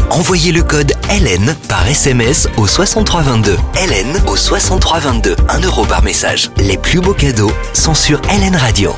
envoyez le code LN par SMS au 6322. LN au 6322. 1 euro par message. Les plus beaux cadeaux sont sur LN Radio.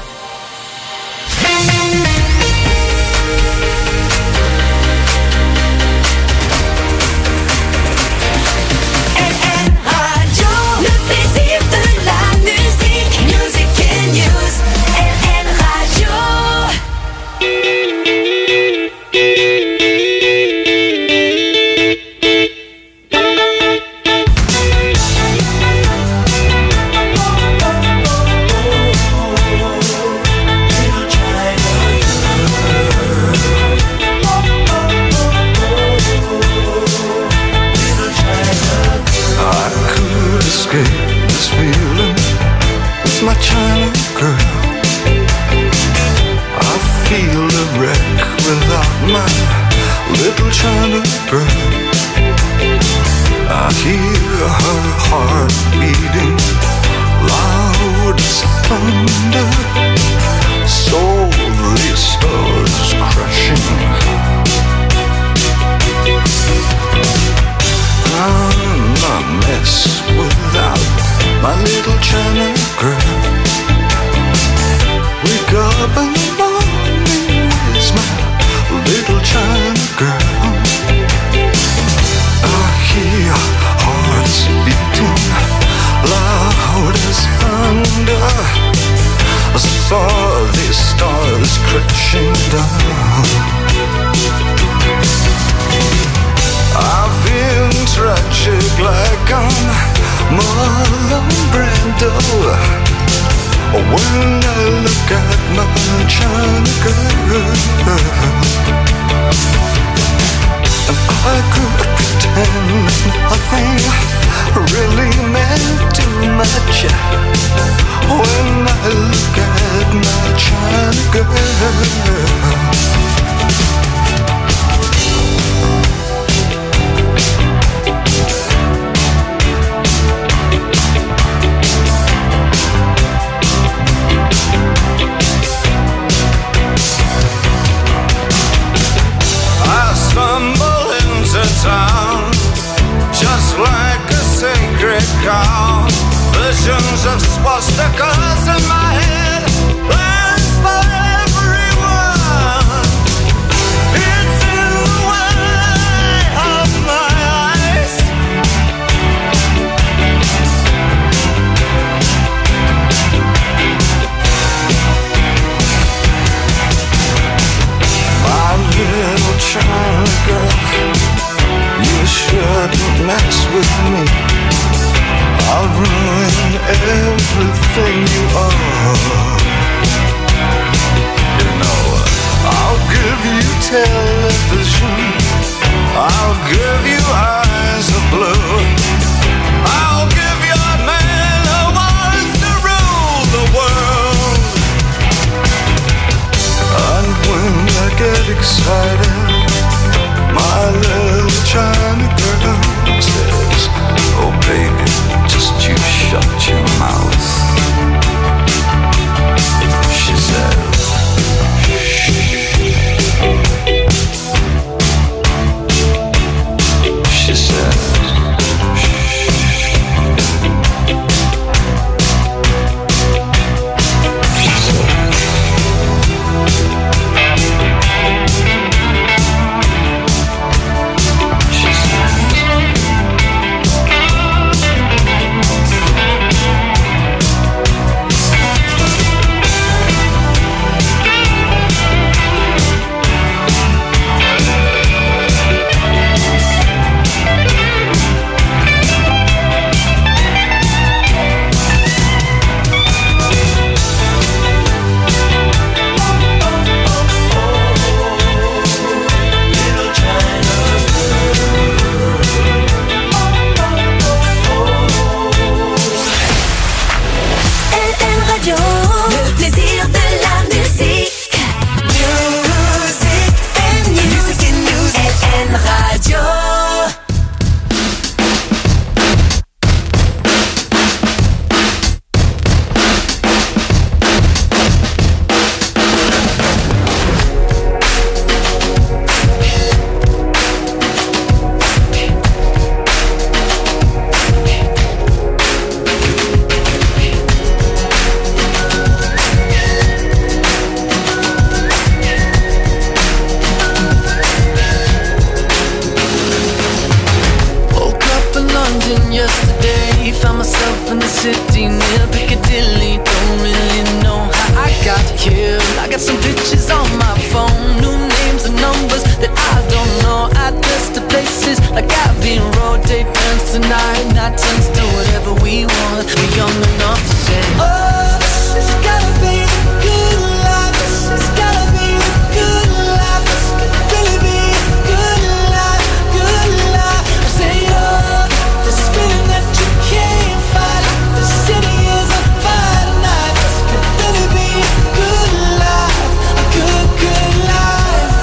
city near Piccadilly. Don't really know how I got here. I got some pictures on my phone, new names and numbers that I don't know. Address to places like Abbey Road. Day turns to night, night turns to whatever we want. We're young enough to say, oh, this has gotta be the good life. This has gotta be the good life. This could really be the good life, good life. I say, oh, this feeling that you can't fight. The city is on fire tonight. This could really be a good life, a good, good life.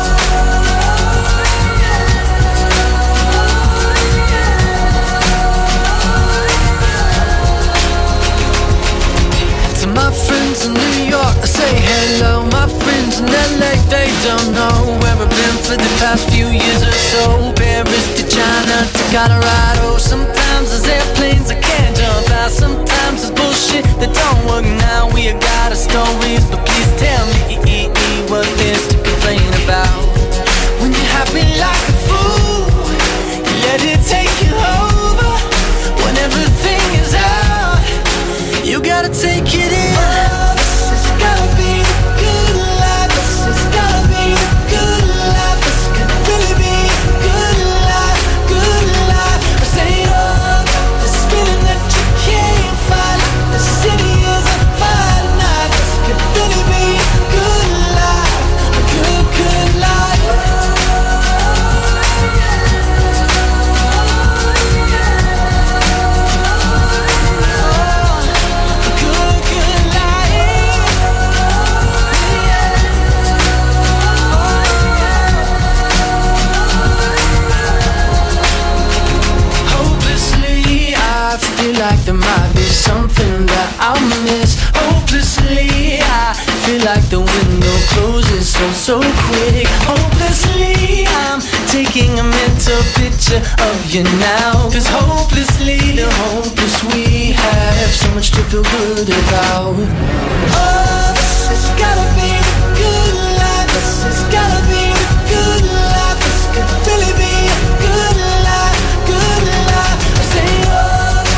To my friends in New York, I say hello. My friends in LA, they don't know where I've been for the past few years or so. Paris to China to Colorado. Sometimes there's airplanes I can't jump out. Sometimes there's bullshit that don't work now. We got our stories, but please tell me what there's to complain about. When you're happy like a fool, you let it take you over. When everything is out, you gotta take it in. Oh, this has gotta be the good life. This has gotta be the good life. This could really be a good life, good life. I say, oh, this feeling that you can't fight. The city is on fire tonight. This could really be a good life, a good, good life. Like there might be something that I'll miss. Hopelessly, I feel like the window closes so quick. Hopelessly, I'm taking a mental picture of you now. Cause hopelessly, the hopeless we have so much to feel good about. Oh, this has gotta be the good life. This has gotta be the good life. This could really be a good life, good life. I say, oh,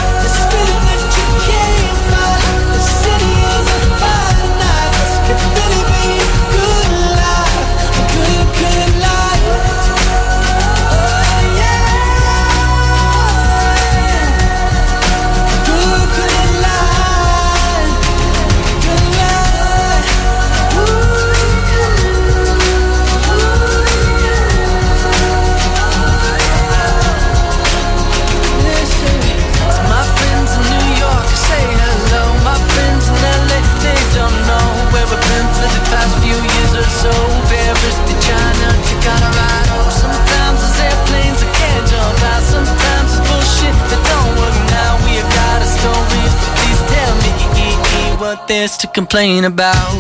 there's to complain about.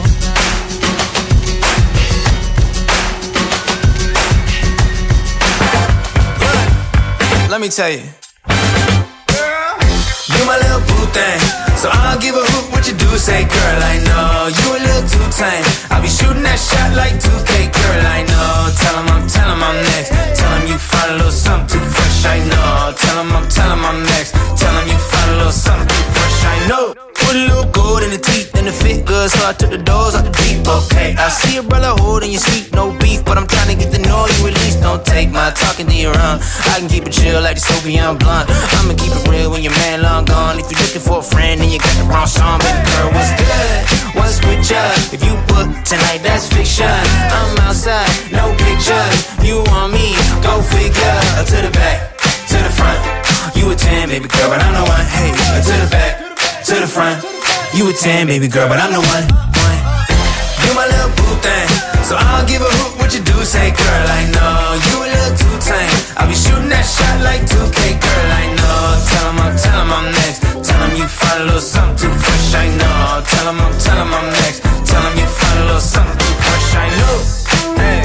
Let me tell you, girl, you my little boo thing, so I don't give a hoot what you do. Say, girl, I know you a little too tame. I'll be shooting that shot like 2K, girl, I know. Tell him I'm next. Tell him you find a little something too fresh, I know. Tell him I'm next. Tell him you find a little something too fresh, I know. Put a little gold in the teeth and the fit good, so I took the doors out the deep, okay. I see a brother holding your seat, no beef, but I'm trying to get to know you at least. Don't take my talking to your own. I can keep it chill like the Soviet blunt. I'ma keep it real when your man long gone. If you're looking for a friend and you got the wrong song, baby girl, what's good? What's with ya? If you book tonight, that's fiction. I'm outside, no pictures. You want me? Go figure. To the back, to the front. You a 10, baby girl, but I'm the one. Hey, to the back, to the front. You a 10, baby girl, but I'm the one. You my little boo thing, so I don't give a hoot what you do. Say, girl, I know you a little too tame. I'll be shooting that shot like 2K, girl, I know. Tell him I'm next. Tell him you find a little something too fresh, I know. Tell him I'm next. Tell him you find a little something too fresh, I know. Hey,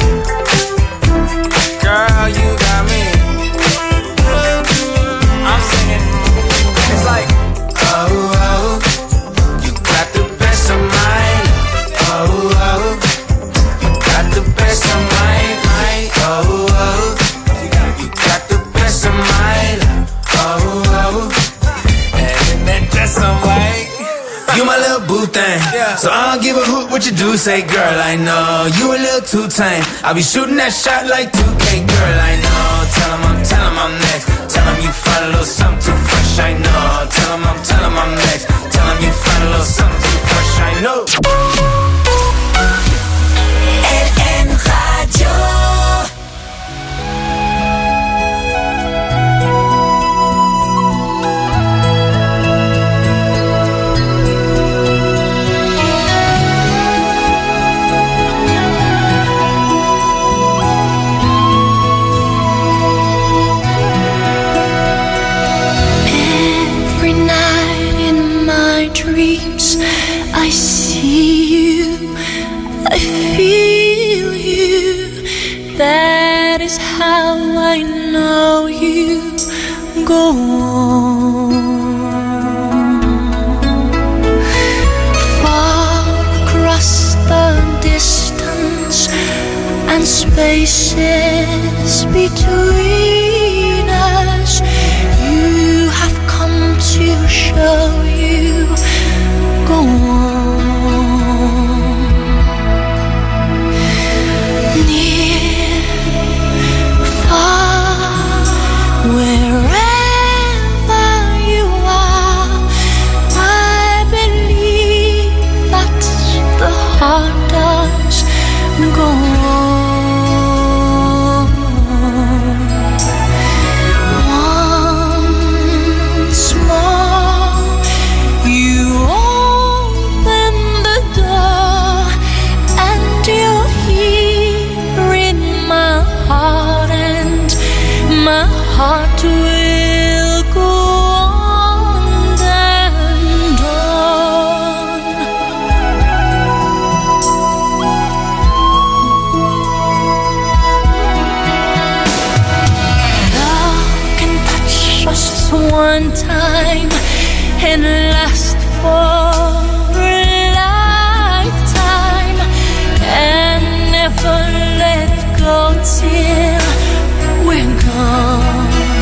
girl, you got me. I'm singing. It's like, oh, you got the best of mine. Oh, you got the best of mine. Oh, you got the best of mine. Oh, and then that's some. thing. So I don't give a hoot what you do say, girl, I know you a little too tame. I'll be shooting that shot like 2K, girl, I know. Tell him I'm next. Tell him you find a little something too fresh, I know. Tell him I'm next. Tell him you find a little something too fresh, I know. LN Radio. Dreams, I see you, I feel you. That is how I know you. Go on. Far across the distance and spaces between us, you have come to show you. Go on. Near, far, wherever you are, I believe that the heart does go on. Once more, you heart will go on and on. Love can touch us one time and last for a lifetime and never let go till we're gone.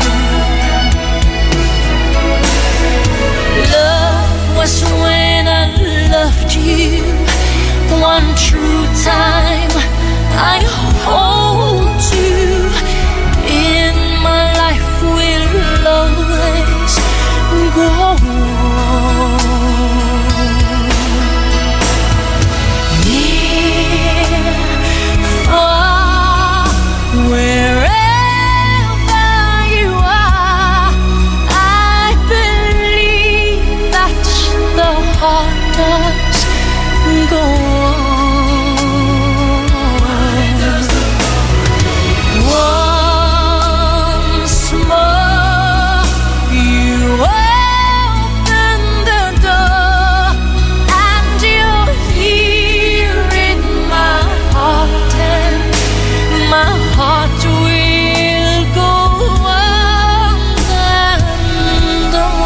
Love was when I loved you one true time. I hold you in my life, will always go on. Near, far, wherever does go on. Once more, you open the door and you're here in my heart, and my heart will go on and on.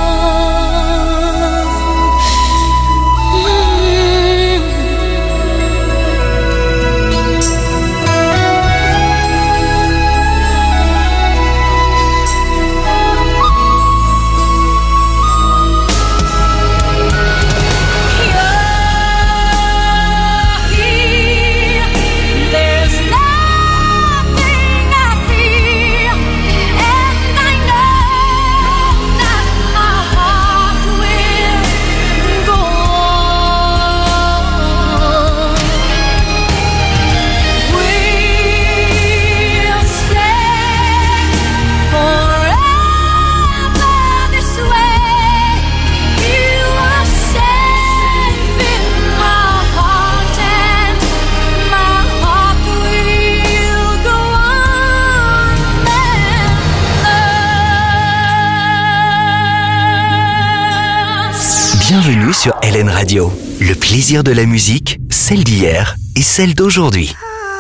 Bienvenue sur LN Radio. Le plaisir de la musique, celle d'hier et celle d'aujourd'hui.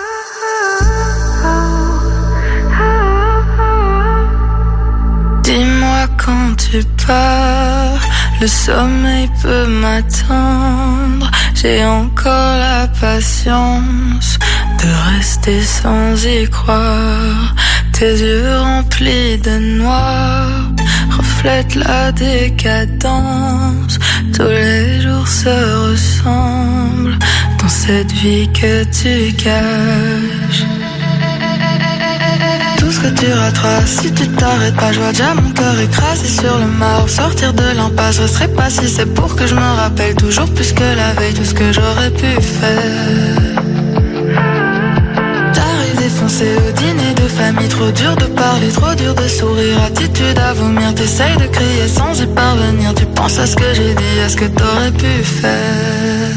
Dis-moi quand tu pars, le sommeil peut m'attendre. J'ai encore la patience de rester sans y croire. Tes yeux remplis de noir reflète la décadence. Tous les jours se ressemblent dans cette vie que tu caches. Tout ce que tu rateras si tu t'arrêtes pas. Je vois déjà mon cœur écrasé sur le marbre. Sortir de l'impasse, je resterai pas si c'est pour que je me rappelle toujours plus que la veille tout ce que j'aurais pu faire. T'arrives défoncé au dîner de famille. Trop dur de parler, trop dur de sourire. Attitude à vomir, t'essayes de crier sans y parvenir. Tu penses à ce que j'ai dit, à ce que t'aurais pu faire.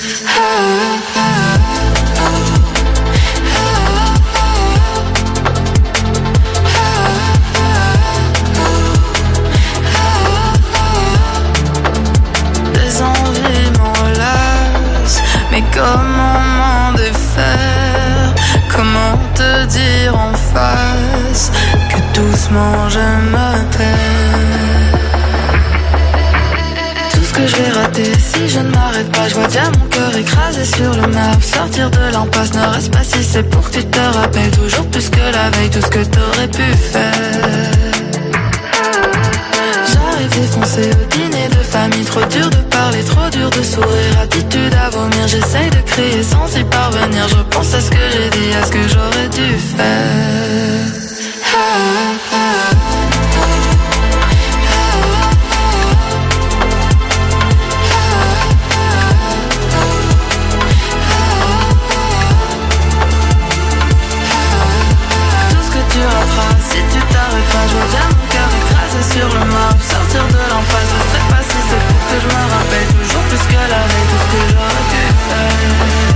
Des envies m'enlacent, mais comment m'en défaire? Comment te dire en face que doucement je me perds? Tout ce que je vais rater si je ne m'arrête pas. Je vois déjà mon cœur écrasé sur le marbre. Sortir de l'impasse, ne reste pas si c'est pour que tu te rappelles toujours plus que la veille tout ce que t'aurais pu faire. J'arrive défoncé au dîner de famille. Trop dur de parler, trop dur de sourire. Attitude à vomir, j'essaye de crier sans y parvenir. Je repense à ce que j'ai dit, à ce que j'aurais dû faire. Tout ce que tu rateras si tu t'arrêtes pas. Je vois bien mon cœur écrasé sur le marbre. Sortir de l'impasse, je sais pas si c'est pour que je me rappelle toujours plus que la veille tout ce que j'aurais dû faire.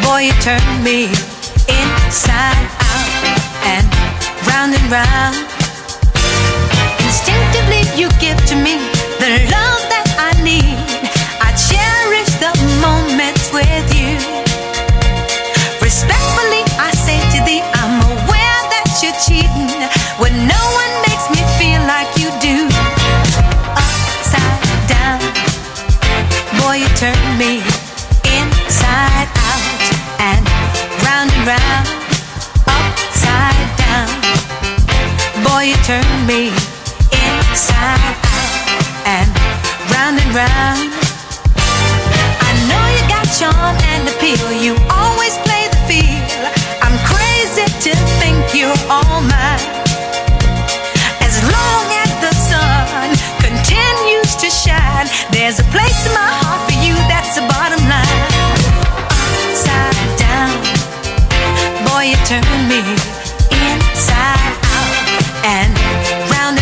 Boy, you turn me inside out and round. Instinctively you give to me the love that I need. I cherish the moments with you. Respectfully I say to thee, I'm aware that you're cheating when no one makes me feel like you do. Upside down, boy, you turn me inside out and round. Upside down, boy, you turn me inside out and round. I know you got charm and appeal, you always play the field. I'm crazy to think you're all mine. As long as the sun continues to shine, there's a place in my heart for you, that's the bottom line. Upside down, boy, you turn me inside out and round.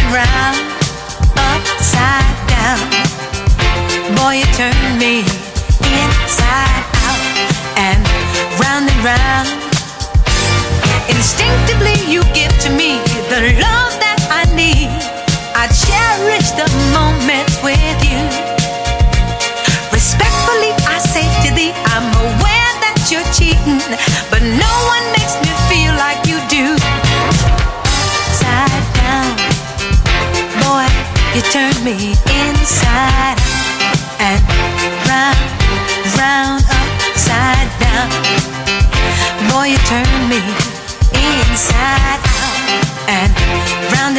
Upside down, boy, you turn me inside out and round. Instinctively you give to me the love that I need. I cherish the moments with you. Respectfully I say to thee, I'm aware that you're cheating, but no one makes me feel like you do. Upside down, boy, you turn me inside and round. Upside down, boy, you turn me inside out and round.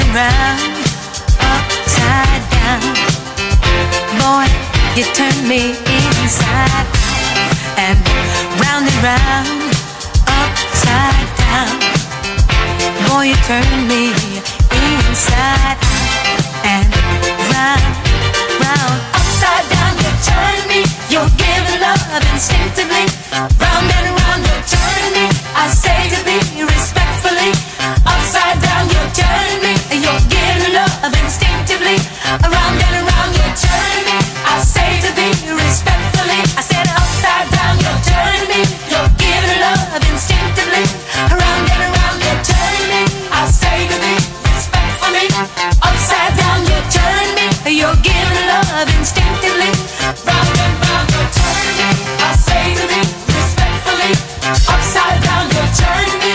Upside down, boy, you turn me inside out and round. Upside down, boy, you turn me inside out and round. Upside down, you turn me, you're giving love instinctively. Round and round, you turn me, I say to thee respectfully. Upside down, you turn me, you're giving love instinctively. Around and around, you turn me, I say to thee respectfully. I said upside down, you turn me, you're giving love instinctively. Around and around, you turn me, I say to thee respectfully. Upside down, you turn me, you're giving love instinctively. Round and round, you turn me, I say to thee respectfully. Upside down, you turn me.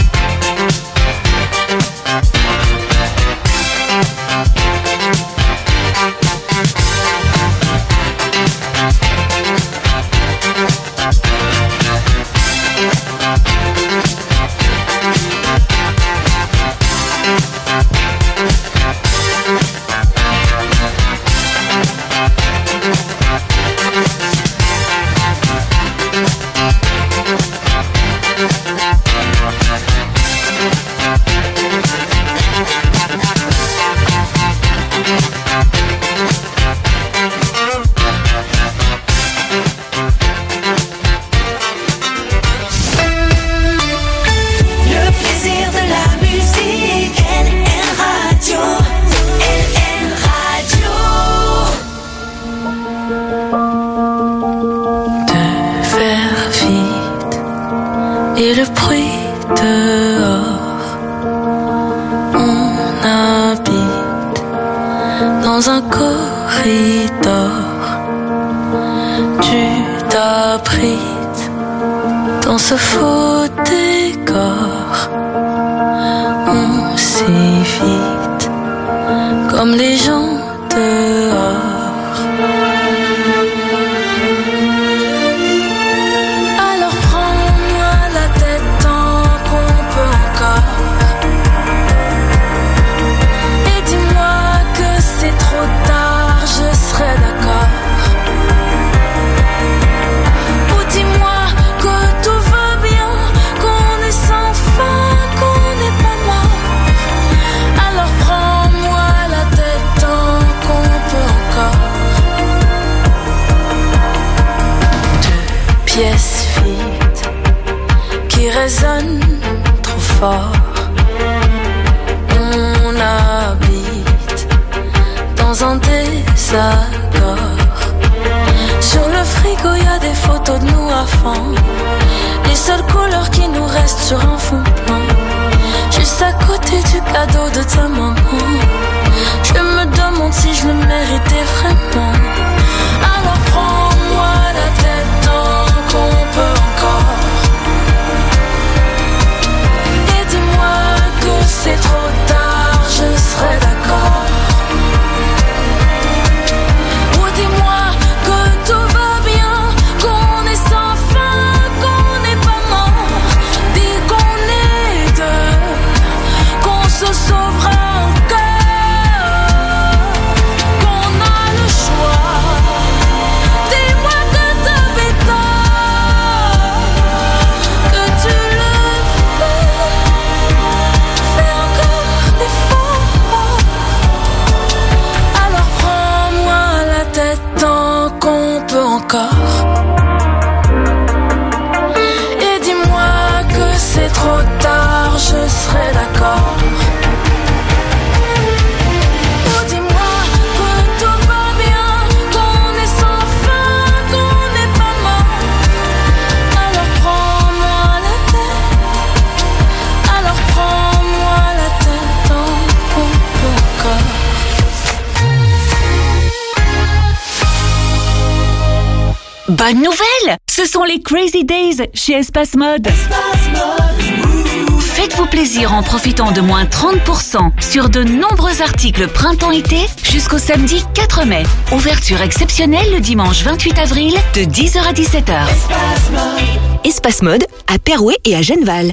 Et le bruit dehors, on habite dans un corridor. Tu t'abrites dans ce faux décor. On s'évite comme les gens dehors. Pièces vides qui résonnent trop fort. On habite dans un désaccord. Sur le frigo y a des photos de nous à fond. Les seules couleurs qui nous restent sur un fond blanc. Juste à côté du cadeau de ta maman. Je me demande si je le méritais vraiment. Alors prends-moi la tête tant qu'on peut encore. Et dis-moi que c'est trop tard, je serai d'accord. Ou dis-moi que tout va bien, qu'on est sans fin, qu'on n'est pas mort. Dis qu'on est deux, qu'on se sauvera encore, qu'on a le choix. Dis-moi que t'avais tort, que tu le fais encore l'effort. Alors prends-moi la tête tant qu'on peut encore. Et dis-moi que c'est trop tard, je serai d'accord. Ou dis-moi que tout va bien, qu'on est sans fin, qu'on n'est pas mort. Alors prends-moi la tête, alors prends-moi la tête tant qu'on peut encore. Bonne nouvelle! Ce sont les Crazy Days chez Espace Mode. Faites-vous plaisir en profitant de moins 30% sur de nombreux articles printemps-été jusqu'au samedi 4 mai. Ouverture exceptionnelle le dimanche 28 avril de 10h à 17h. Espace Mode à Perouet et à Genneval.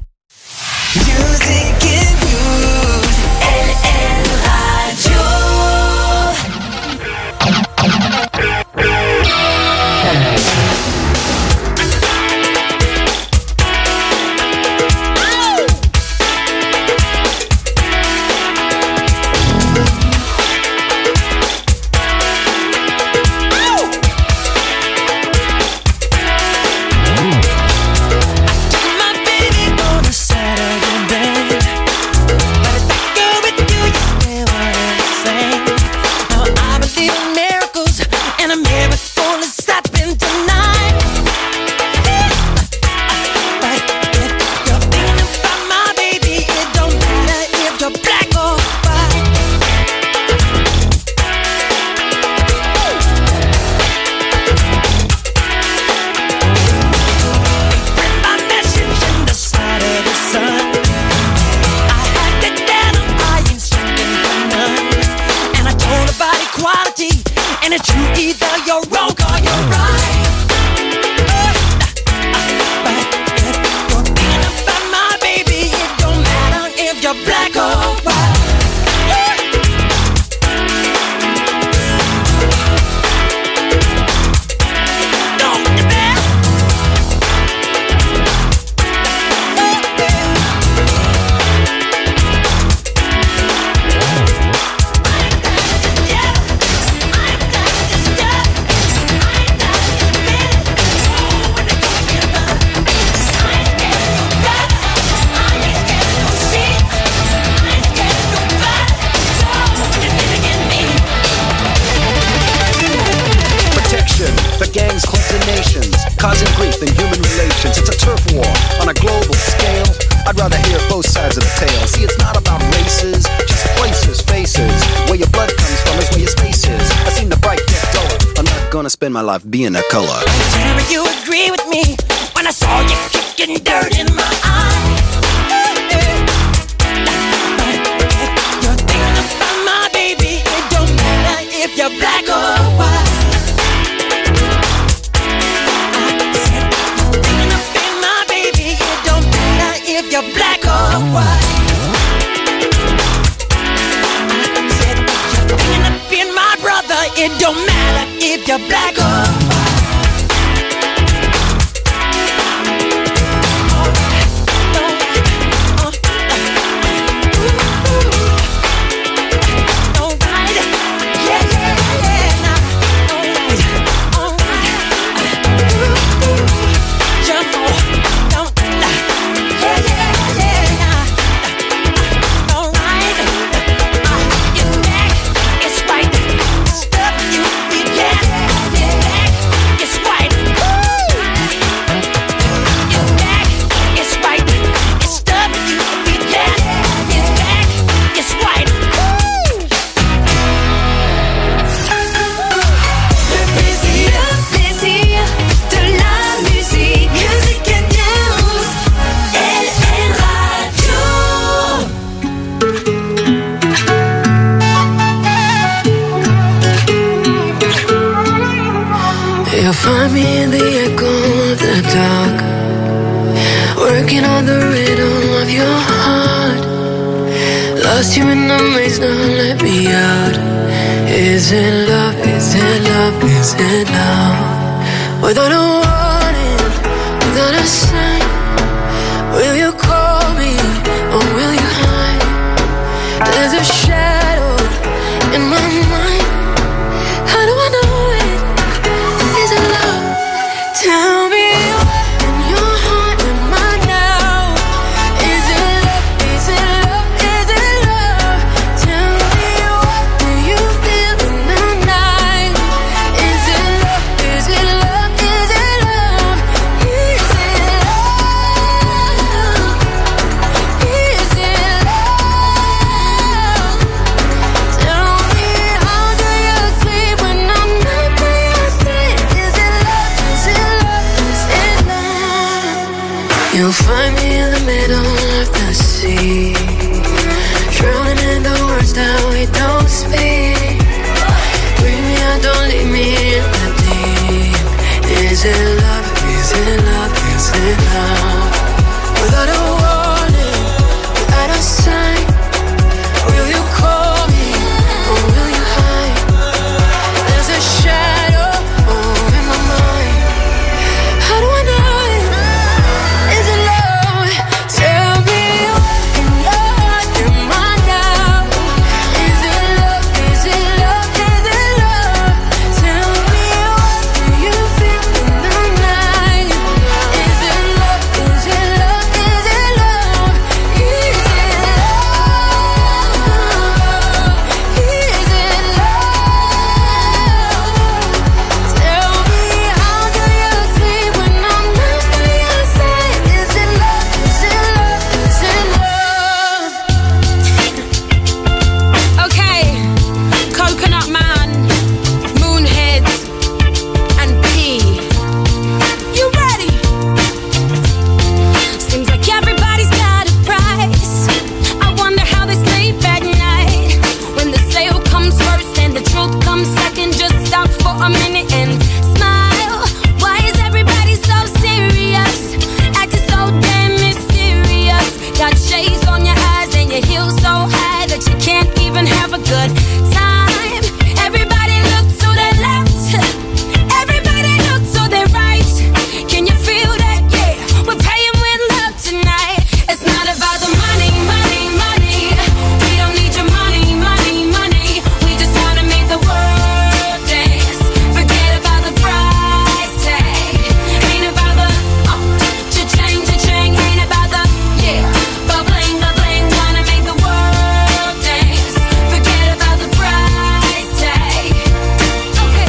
Spend my life being a color. Tell me you agree with me when I saw you kicking dirt in my eye. You're thinking about my baby. It don't matter if you're black or white. I said you're thinking about my baby. It don't matter if you're black or white. I said you're thinking of being my brother. It don't matter if you're black or white. Yeah. Working on the rhythm of your heart. Lost you in the maze, now let me out. Is it love, is it love, is it love? Without a warning, without a sign, will you call me or will you hide? There's a shadow in my mind. How do I know it? Is it love? Tell me what in your heart am I now? Is it love? Is it love? Is it love? Tell me what do you feel in the night? Is it love? Is it love? Is it love? Is it love? Is it love? Tell me how do you sleep when I'm not by your side? Is it love? Is it love? Is it love? You'll find me in the middle of the sea, drowning in the words that we don't speak. Bring me out, don't leave me in the deep. Is it love? Is it love? Is it love? Without a warning, without a sign, will you call me or will you hide? There's a shadow in my mind. How do I know it? Is it love? Tell me what in your heart am I now? Is it love? Is it love? Is it love? Tell me what do you feel in the night? Is it love? Is it love? Is it love? Is it love? Is it love? Tell me how do you sleep when I'm not by your side? Is it love? Is it love? Is it love? Okay, Coconut Man, Moonheads, and P. You ready? Seems like everybody's got a price. I wonder how they sleep at night. When the sale comes first and the truth comes second, just stop for a minute and smile. Why is everybody so serious? Acting so damn mysterious. Got shades on your eyes and your heels so high that you can't even have a good time. Everybody look to the left. Everybody look to the right. Can you feel that? Yeah, we're paying with love tonight. It's not about the money, money, money. We don't need your money, money, money. We just wanna make the world dance. Forget about the price tag. Ain't about the cha-ching, cha-ching. Ain't about the bubbling, bubbling. Wanna make the world dance. Forget about the price tag. Okay,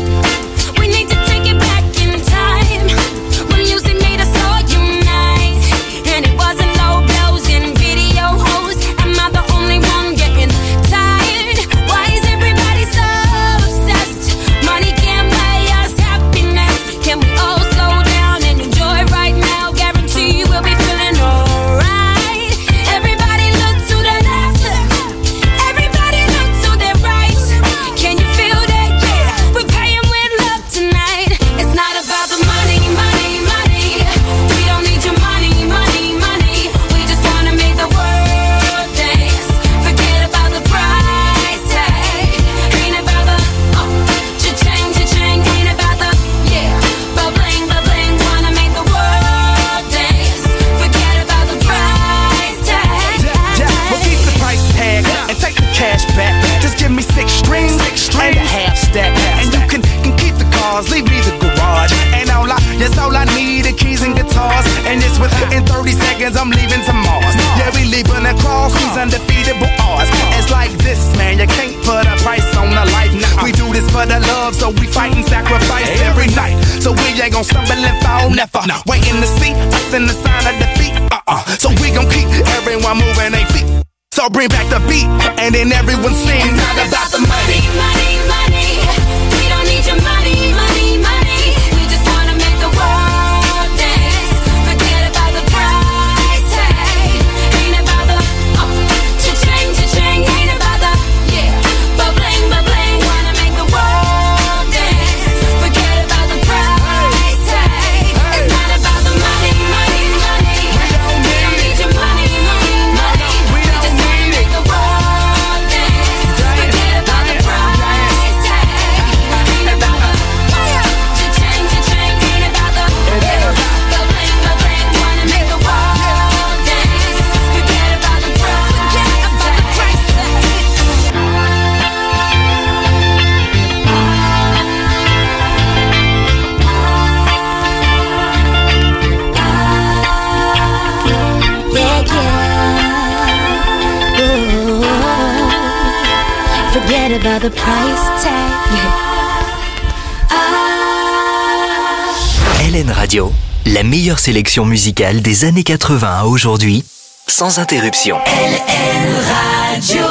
we need to take it back in time when music made us all unite, and it wasn't low blows and video hoes. Am I the only one getting tired? Why is everybody so obsessed? Money can't buy us happiness. Can we all slow down and enjoy right now? Guarantee we'll be feeling alright. Everybody look to the left. Everybody look to the right. Can you feel that? Yeah, we're paying with love tonight. It's not about the money, money, money. We don't need your money, money, money. We just wanna make the world dance. Forget about the price tag. Ain't about the cha-ching, cha-ching. Ain't about the bubbling, bubbling. Wanna make the world dance. Forget about the price tag. We'll keep the price tag and take the cash back. Just give me 6 strings and a half stack. And you can keep the cars, leave me the garage. And all I need are keys and guitars. And it's within 30 seconds I'm leaving to Mars. Yeah, we leaving across these undefeatable odds. It's like this, man, you can't put a price on a life. We do this for the love, so we fight and sacrifice every night. So we ain't gon' stumble and fall, never. Waiting to see us in the sign of defeat. So we gon' keep everyone moving their feet. So bring back the beat, and then everyone sing. It's not about the money, money, money. We don't need your money, money, money. We just wanna make the world dance. Forget about the price tag. Ain't about the cha-ching, cha-ching. Ain't about the bubbling, bubbling. Wanna make the world dance. Forget about the price tag. It's not about the money, money, money. about the price tag. LN Radio, la meilleure sélection musicale des années 80 à aujourd'hui, sans interruption. LN Radio.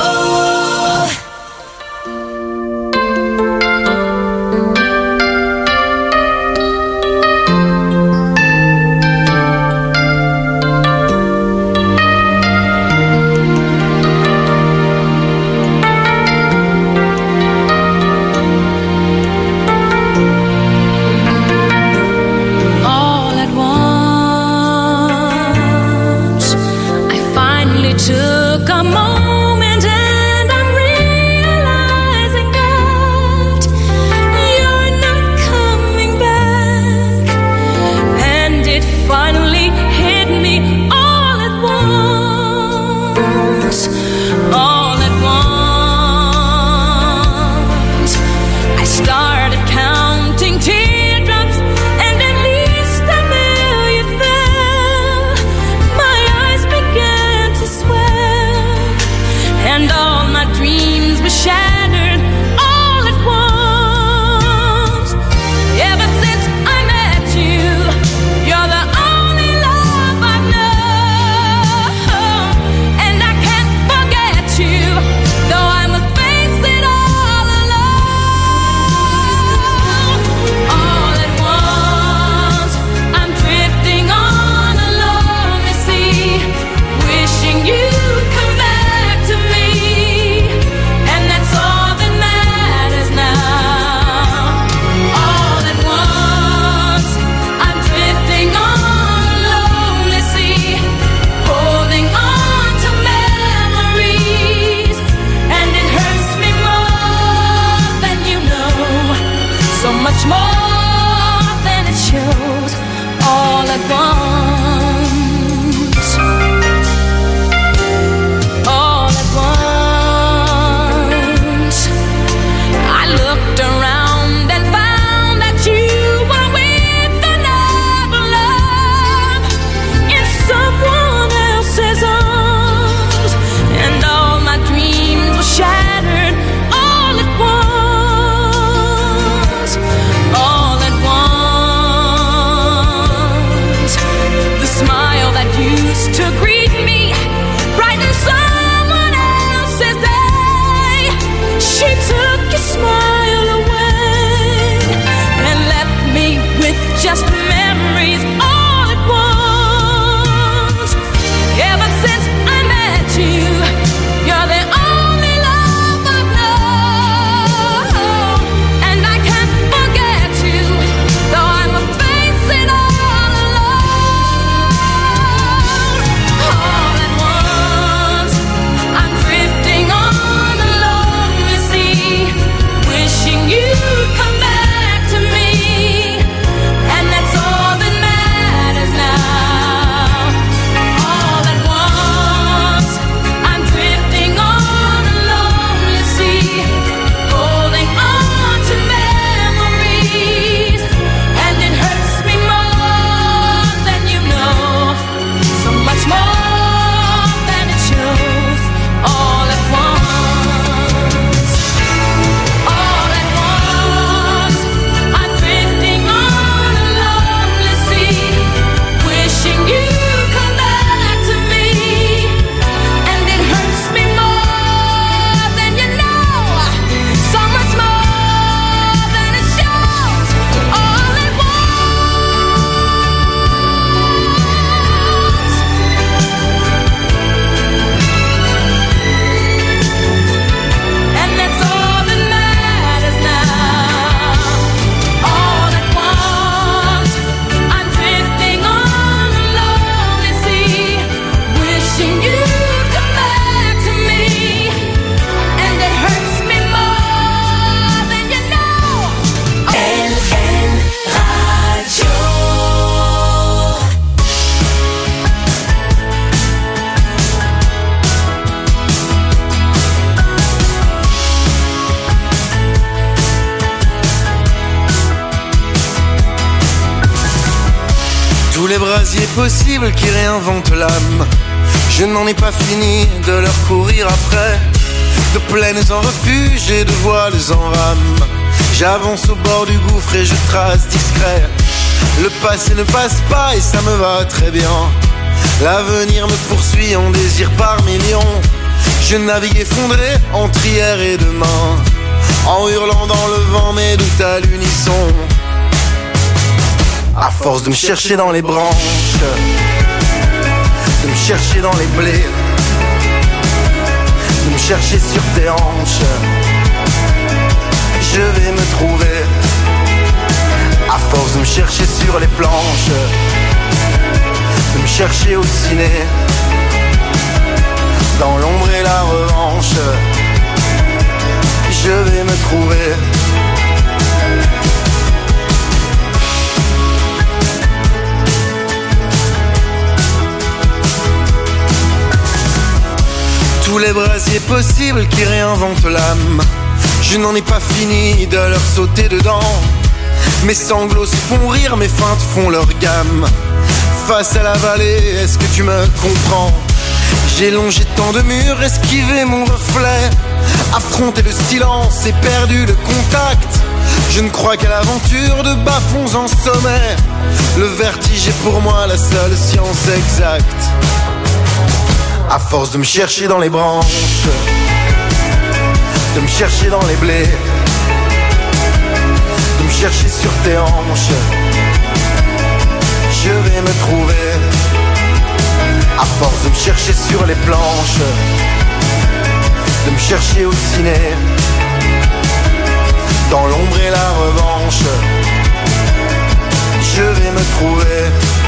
Took a moment and I'm realizing that you're not coming back. And it finally hit me all at once. All at once I started counting teardrops, and at least a million fell. My eyes began to swell, and all my dreams were shattered all at once. Ever since I met you, you're the only love I've known, and I can't forget you, though I must face it all alone. All at once I'm drifting on a lonely sea, wishing you'd come back to me, and that's all that matters now. All at once I'm drifting on a lonely sea, holding on to memories, and it hurts me more than you know, so much more than it shows. All at once, all at once I looked around and found that you were with another love in someone else's arms, and all my dreams were shattered all at once. All at once the smile that used to greet me brightened someone else's day. She took your smile away and left me with just memories all at once. Ever since I met you, you're the only love I've known, and I can't forget you, though I must face it all alone. All at once I'm drifting on a lonely sea, wishing you'd come back to me, and that's all that matters now. All at once I'm drifting on a lonely sea, holding on to memories, and it hurts me more than you know, so much more than it shows. All at once, all at once I'm drifting on a lonely sea, wishing you'd come back to me, and it hurts me more than you know, so much more than it shows. All at once, and that's all that matters now. All at once I'm drifting on a lonely sea, wishing you'd come back to me, and it hurts me more than you know. LN Radio. Tous les brasiers possibles qui réinventent l'âme, je n'en ai pas fini de leur courir après. De plaines en refuge et de voiles en rame, j'avance au bord du gouffre et je trace discret. Le passé ne passe pas et ça me va très bien. L'avenir me poursuit en désir par millions. Je navigue effondré entre hier et demain, en hurlant dans le vent mes doutes à l'unisson. À force de me chercher dans les branches, de me chercher dans les blés, de me chercher sur tes hanches, je vais me trouver. À force de me chercher sur les planches, de me chercher au ciné, dans l'ombre et la revanche, je vais me trouver. Tous les brasiers possibles qui réinventent l'âme, je n'en ai pas fini de leur sauter dedans. Mes sanglots se font rire, mes feintes font leur gamme. Face à la vallée, est-ce que tu me comprends? J'ai longé tant de murs, esquivé mon reflet, affronté le silence et perdu le contact. Je ne crois qu'à l'aventure de bas-fonds en sommet. Le vertige est pour moi la seule science exacte. À force de me chercher dans les branches, de me chercher dans les blés, de me chercher sur tes hanches, je vais me trouver. À force de me chercher sur les planches, de me chercher au ciné, dans l'ombre et la revanche, je vais me trouver.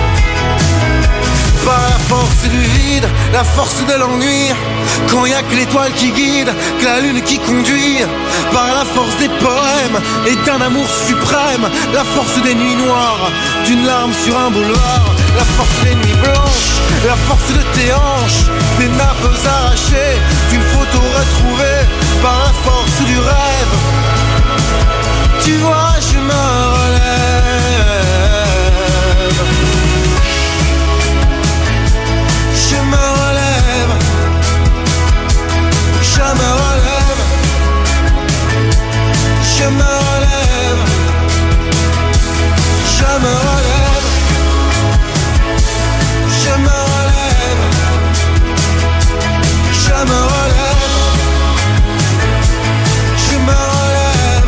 Par la force du vide, la force de l'ennui, quand y a que l'étoile qui guide, que la lune qui conduit. Par la force des poèmes et d'un amour suprême, la force des nuits noires, d'une larme sur un boulevard. La force des nuits blanches, la force de tes hanches, des nappes arrachées, d'une photo retrouvée. Par la force du rêve, tu vois je me relève. Je me relève, je me relève, je me relève, je me relève, je me relève, je me relève, je me relève,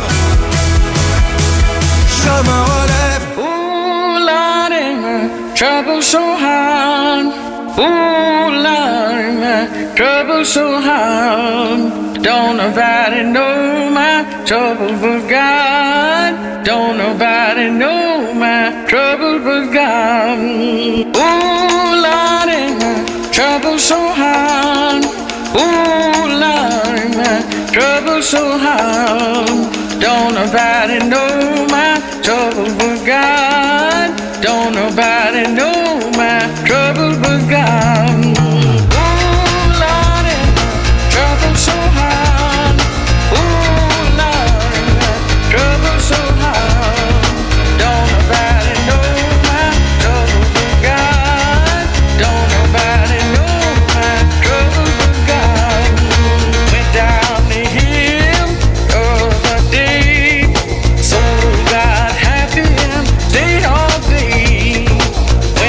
je me relève. Ooh, Lordy, trouble so hard. Ooh, Lord, my trouble so hard. Don't nobody know my trouble but God. Don't nobody know my trouble but God. Ooh, Lord, my trouble so hard. Ooh, Lord, my trouble so hard. Don't nobody know my trouble but God. Don't nobody know my trouble but God. Ooh, Lordy, trouble so hard. Ooh, Lordy, trouble so hard. Don't nobody know my trouble but God. Don't nobody know my trouble but God. Went down the hill the other day, so got happy and stayed all day.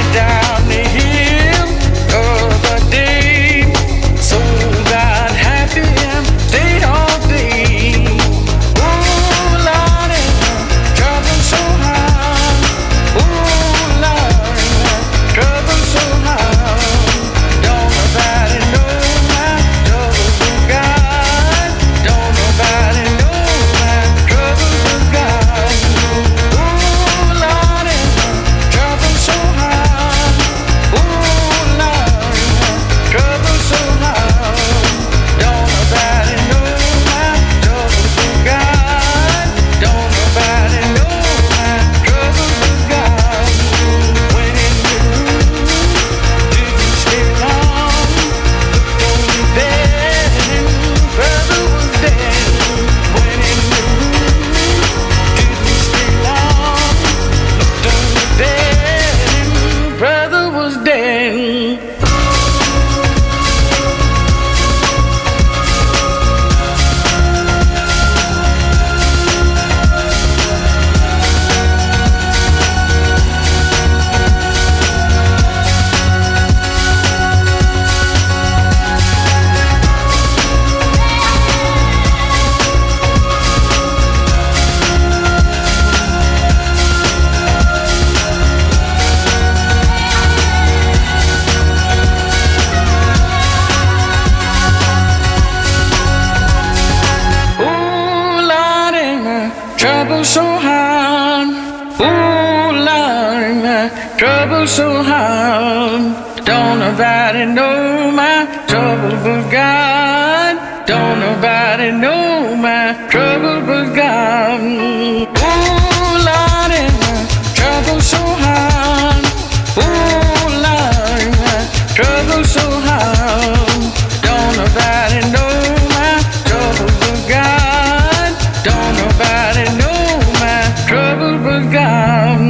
trouble so hard. Don't nobody know my trouble but God. Don't nobody know my trouble but God. Oh, Lordy, my trouble so hard. Oh, Lordy, my trouble so hard. Don't nobody know my trouble but God. Don't nobody know my trouble but God.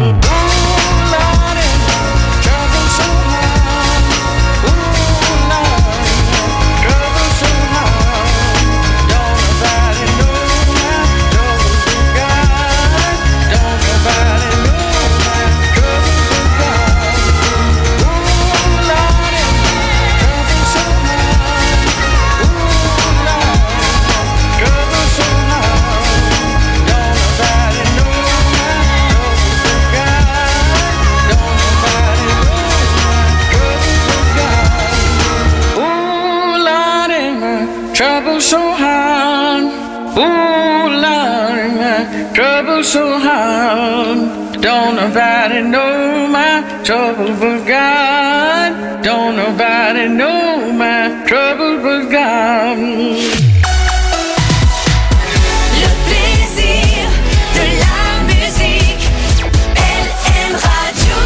Trouble so hard, ooh Lord, my trouble so hard. Don't nobody know my trouble but God. Don't nobody know my trouble but God. Le plaisir de la musique, LM Radio.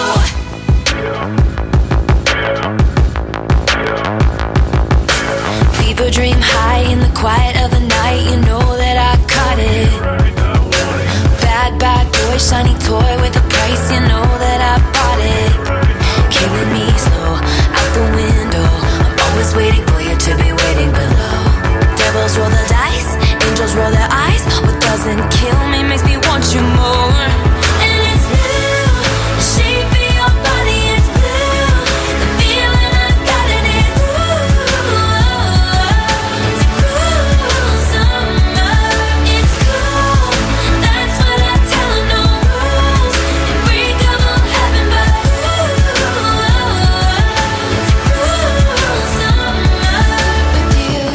Fever dream high in the quiet of the night. You know that I caught it. Bad, bad boy, shiny toy with a price. You know that I bought it. Killing me slow, out the window. I'm always waiting for you to be waiting below. Devils roll the dice, angels roll their eyes. What doesn't kill me makes me want you more. And it's blue, the shape of your body is blue. The feeling I got in it's it's cool summer. It's cool, that's what I tell them. No rules, unbreakable heaven, but it's cool summer with you.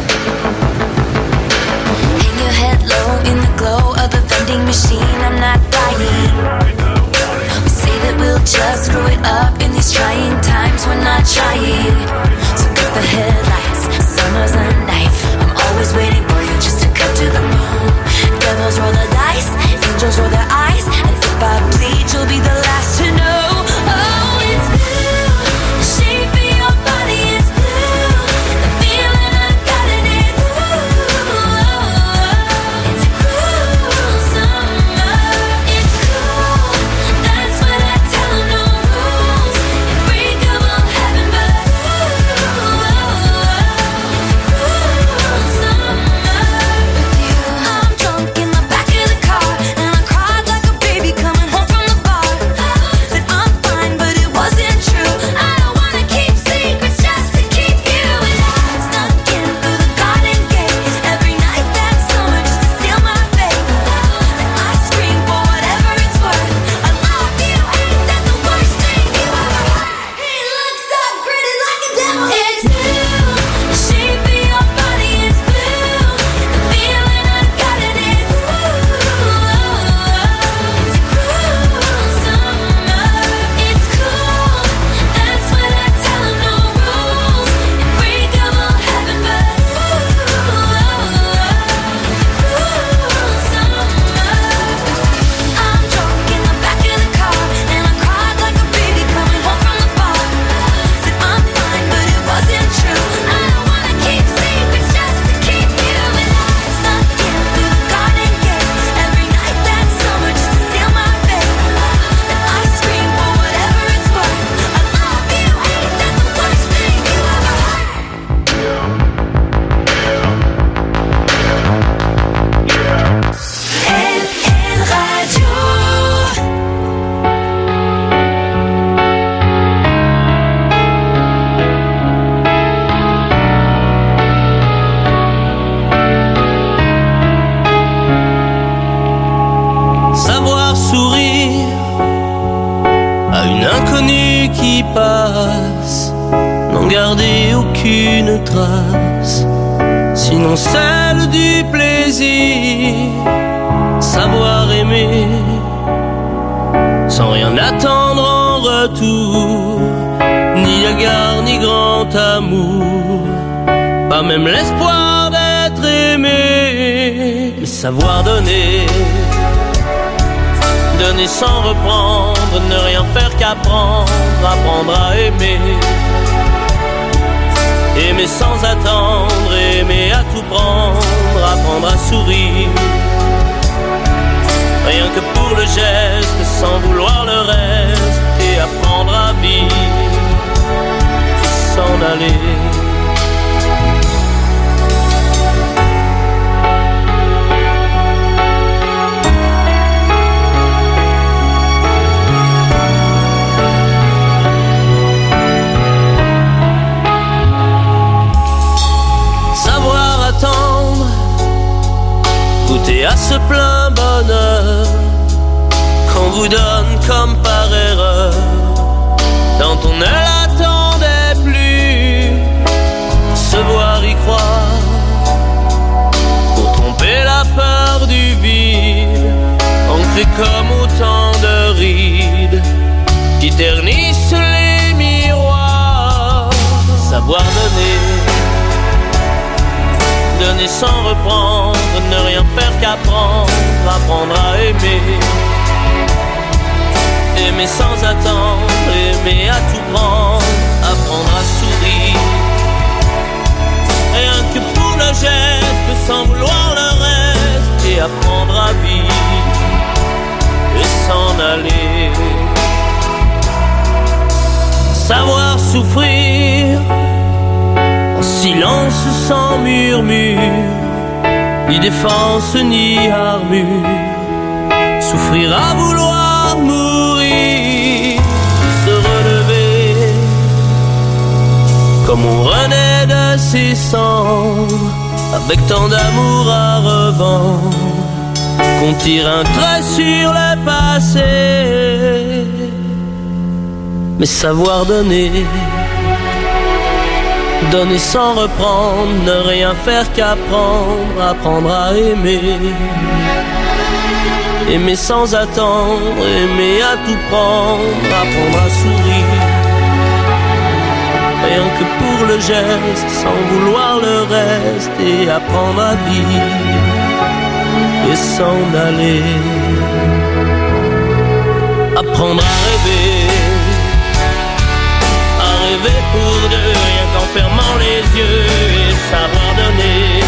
Hang your head low in the glow of the vending machine. I'm not dying. We say that we'll just screw it up in these trying times. We're not trying. So cut the headlights. Summer's a knife. I'm always waiting for you just to cut to the bone. Devils roll the dice, angels roll their eyes, and if I bleed, you'll be the last to know. Oh, it's blue. The shape of your body is blue. The feeling I got in it's it's cool summer. It's cool, that's what I tell them. No rules, unbreakable heaven, but it's cool summer with you. I'm drunk in the back of the car, and I cried like a baby coming home from the bar. Said I'm fine, but it wasn't true. I don't wanna keep secrets just to keep you alive. Snuck in through the garden gate every night that summer just to seal my fate. Then I scream for whatever it's worth. I love you, ain't that the worst thing you ever heard? He looks up, grinning like a devil. It's blue, the shape of your body is blue. The feeling I got in it's it's cool summer. It's cool, that's what I tell them. No rules, unbreakable heaven, but it's cool summer. I'm drunk in the back of the car, and I cried like a baby coming home from the bar. Said I'm fine, but it wasn't true. I don't wanna keep secrets just to keep you alive. Snuck in through the garden gate every night that summer just to seal my fate. Then I scream for whatever it's worth. I love you, ain't that the worst thing you ever heard? LN Radio. Savoir sourire à une inconnue qui passe, n'en garder aucune trace, sinon celle du plaisir. Savoir aimer sans rien attendre retour, ni égard ni grand amour, pas même l'espoir d'être aimé, mais savoir donner, donner sans reprendre, ne rien faire qu'apprendre, apprendre à aimer, aimer sans attendre, aimer à tout prendre, apprendre à sourire, rien que pour le geste, sans vouloir le reste, et apprendre à vivre, et s'en aller. Goûter à ce plein bonheur qu'on vous donne comme par erreur, quand on ne l'attendait plus, se voir y croire, pour tromper la peur du vide, ancré comme autant de rides qui ternissent les miroirs, savoir donner, donner sans reprendre, ne rien faire qu'apprendre, apprendre à aimer, aimer sans attendre, aimer à tout prendre, apprendre à sourire, rien que pour le geste, sans vouloir le reste, et apprendre à vivre, et s'en aller, savoir souffrir, silence sans murmure, ni défense ni armure, souffrir à vouloir mourir, se relever, comme on renaît de ses cendres, avec tant d'amour à revendre, qu'on tire un trait sur le passé, mais savoir donner, donner sans reprendre, ne rien faire qu'apprendre, apprendre à aimer, aimer sans attendre, aimer à tout prendre, apprendre à sourire, rien que pour le geste, sans vouloir le reste, et apprendre à vivre, et s'en aller, apprendre à rêver, pour deux, rien qu'en fermant les yeux, et savoir donner,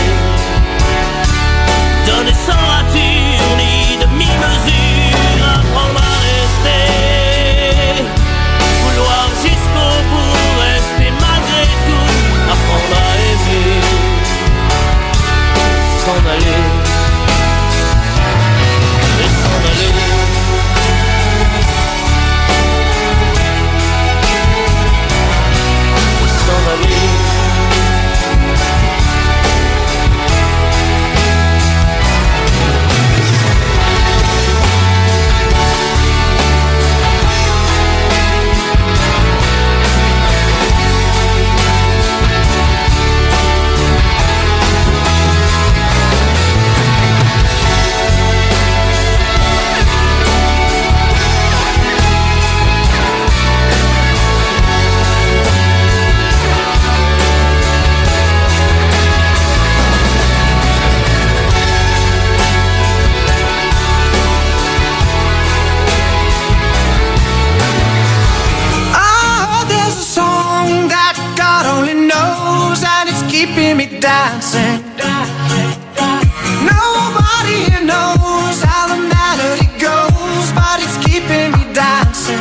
donner sans rature ni demi-mesure, apprendre à rester, vouloir jusqu'au bout, rester malgré tout, apprendre à aimer, s'en aller, et s'en aller. Dancing. Nobody here knows how the melody goes, but it's keeping me dancing.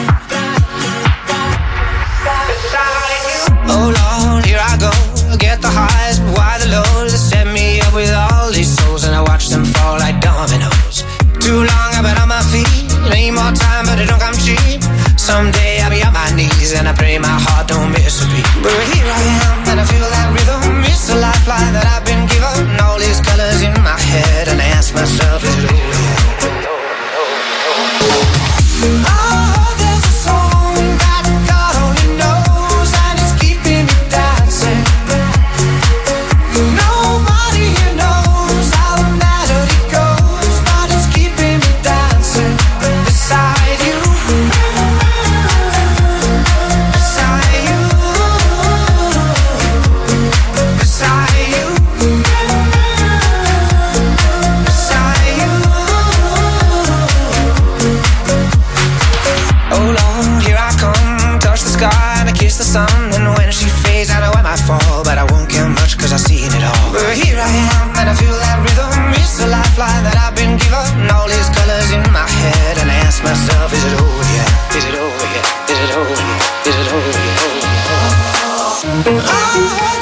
Oh Lord, here I go, get the highs, but why the lows? They set me up with all these souls, and I watch them fall like dominoes. Too long I've been on my feet, need more time, but it don't come cheap. Someday I'll be on my knees, and I pray my heart don't miss a beat. But here I am, and I feel that rhythm. It's a lifeline that I've been given. All these colors in my head, and I ask myself, is it over? Oh, there's a song that God only knows, and it's keeping me dancing. Nobody here knows how the melody goes, but it's keeping me dancing beside you. down, and when she fades, I know I might fall, but I won't care much, cause I've seen it all. But here I am, and I feel that rhythm, it's a lifeline that I've been given, all these colors in my head, and I ask myself, is it over yet? Is it over yet? Is it over yet? Is it over yet? Oh.